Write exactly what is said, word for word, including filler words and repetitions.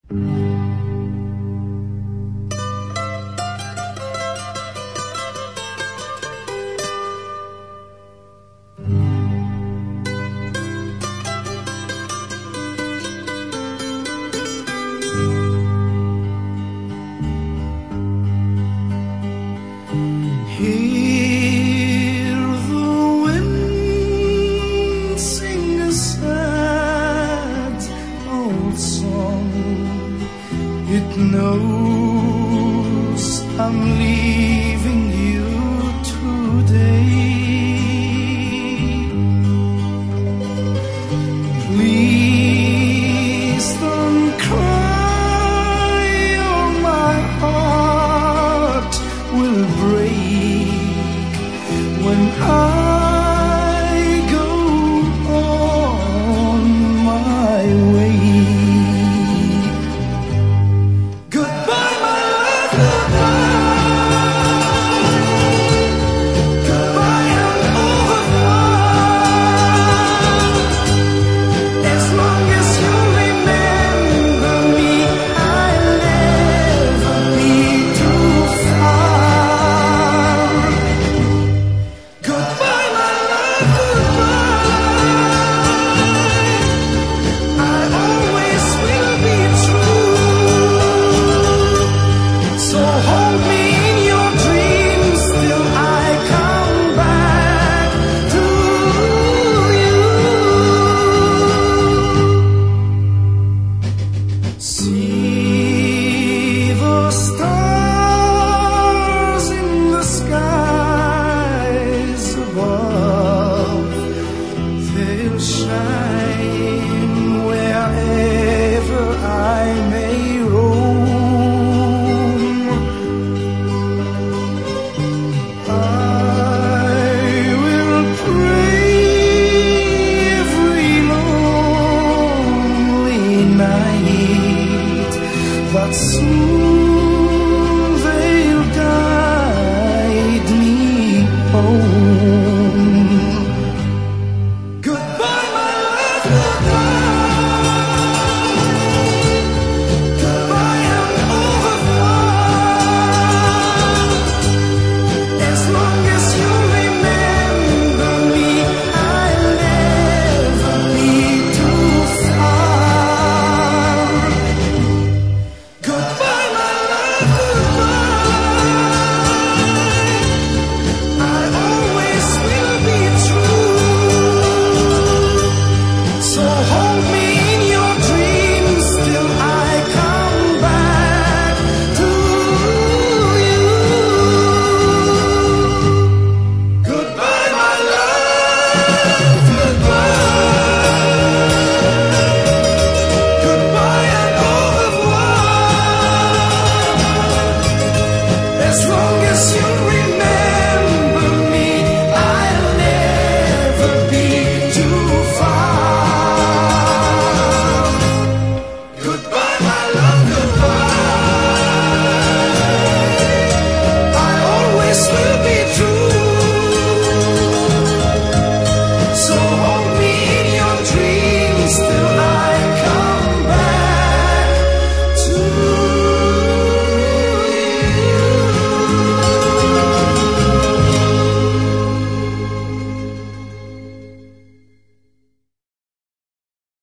Hear the wind sing a sad old song. It knows I'm leaving you today. Please don't cry, or my heart will break when I go on my way. Goodbye, my love, goodbye. Goodbye and au revoir. As long as you remember me, I'll never be too far. Goodbye, my love, goodbye. I always will be true. So hold me in your dreams till I come back to you. See the stars in the skies above. They'll shine wherever I may roam. I will pray every lonely night, but soon